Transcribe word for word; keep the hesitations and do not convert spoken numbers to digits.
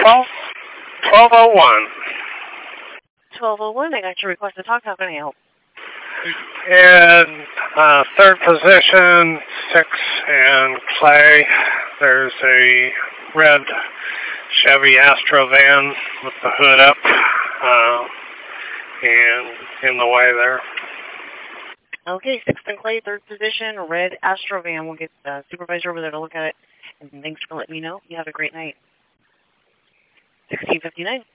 twelve, twelve oh one. twelve oh one, I got your request to talk. How can I help? In uh, third position, six and Clay, there's a red Chevy Astro van with the hood up uh, and in the way there. Okay, sixth and Clay, third position, red Astro van. We'll get the supervisor over there to look at it. And thanks for letting me know. You have a great night. sixteen fifty-nine.